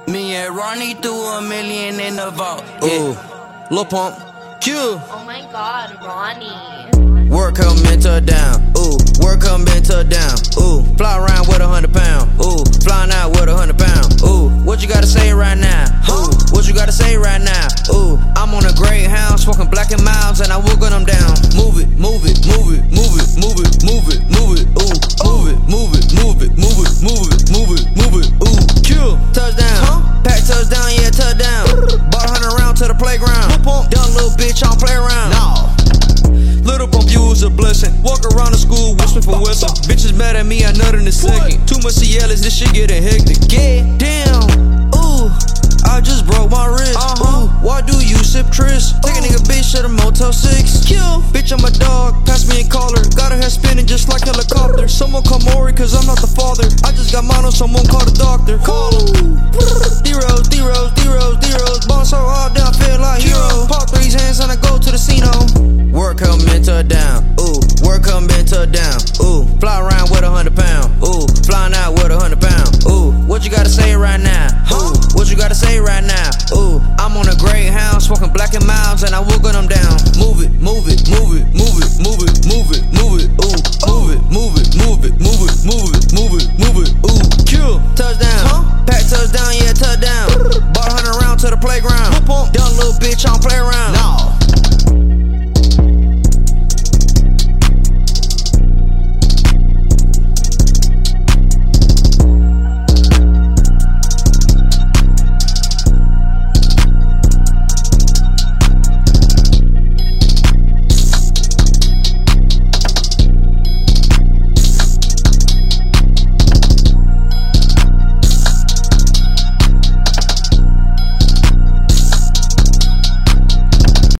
Me and Ronnie threw $1 million in the vault. Ooh, Lil Pump, Q. Oh my god, Ronnie. Work coming to down. Ooh, work coming to down. Ooh, fly around with 100 pounds. Ooh, flying out with 100 pounds. Ooh, what you gotta say right now? Ooh, what you gotta say right now? Ooh, I'm on a Greyhound, smoking Black and Miles, and I will gun them down. Move it, move it, move it, move it, move it, move it, move it. Ooh, move it, move it, move it, move it, move it, move it, move it. Ooh, kill, touchdown, pack touchdown, yeah, touchdown. Bought 100 rounds to the playground. Done little bitch, I don't play around. No. Little Pump, you was a blessing. Walk around the school, whistling for whistle. Bitches mad at me, I nut in a second. Too much Cialis, this shit getting hectic. Get down, ooh, I just broke my wrist. Ooh, why do you sip Tris? Take a nigga bitch to the Motel 6. Kill, bitch, I'm a dog, pass me a collar. Got her head spinning just like helicopter. Someone call Maury, cause I'm not the father. I just got mono, someone call the doctor. Call him. D-Rose, D-Rose, D-Rose, D-Rose. Ball so hard that I feel like hero. Paw 3's hands and I go to the casino. Work help me